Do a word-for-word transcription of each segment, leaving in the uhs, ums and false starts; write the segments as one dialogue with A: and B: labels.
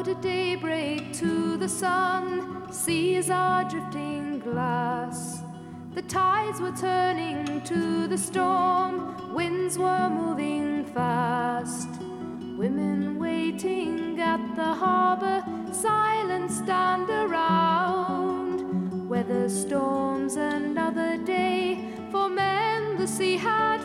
A: After daybreak to the sun, seas are drifting glass. The tides were turning to the storm, winds were moving fast. Women waiting at the harbor, silent stand around. Weather storms another day, for men the sea had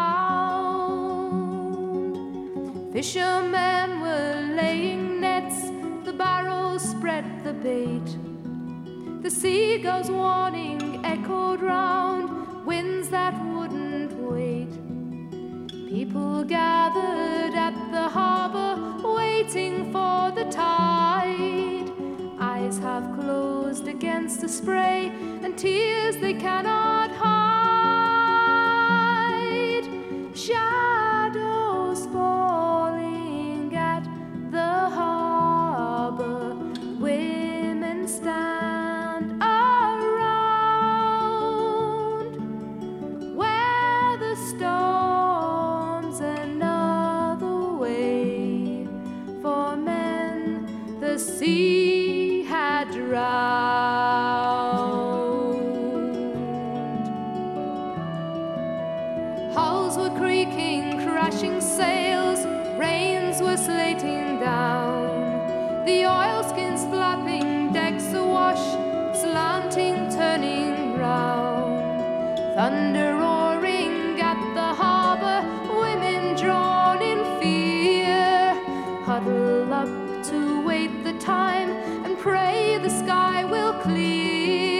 A: found. Fishermen were laying nets, the barrows spread the bait. The seagulls' warning echoed round, winds that wouldn't wait. People gathered at the harbor, waiting for the tide. Eyes half closed against the spray, and tears they cannot hide. Shadows falling at the harbor, women stand around. Where the storms another way, for men the sea had drowned. Hulls were creaking, crashing sails, rains were slating down. The oilskins flapping, decks awash, slanting, turning round. Thunder roaring at the harbor, women drawn in fear, huddle up to wait the time and pray the sky will clear.